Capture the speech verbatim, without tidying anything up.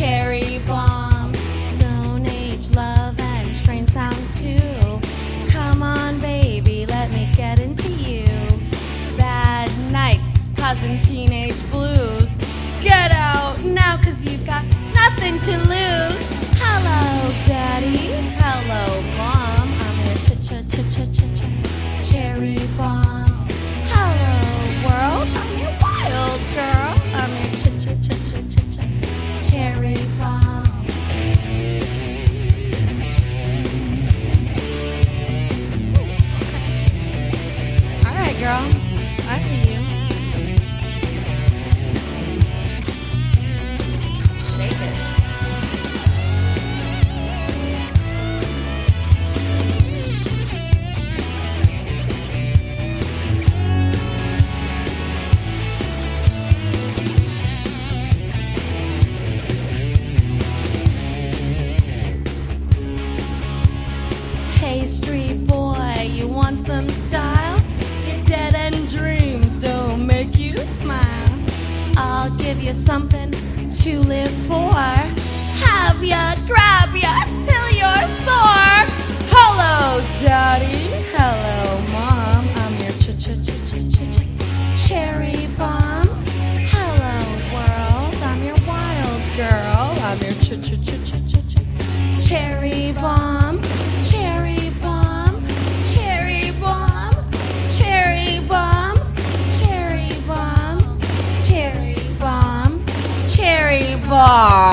cherry bomb, Stone Age love and strange sounds too. Come on, baby, let me get into you. Bad nights causing teenage blues. Get out now, cause you've got nothing to lose. Hello, daddy. Hello, mom. I'm your ch-ch-ch-ch-ch-ch cherry bomb. Hello, world. I'm your wild girl. I'm your ch-ch-ch-ch-ch-ch cherry bomb. All right, girl. I see you. Shake it. Hey, street boy, you want some style? Your dead-end dreams don't make you smile. I'll give you something to live for. Have ya, grab ya, till you're sore. Hello, daddy. Hello, mom. I'm your ch-ch-ch-ch-ch-ch cherry bomb. Hello, world. I'm your wild girl. I'm your ch-ch-ch-ch-ch-ch cherry bomb. Cherry bomb. Cherry bomb. Cherry bomb. Cherry bomb. Cherry bomb. Cherry bomb.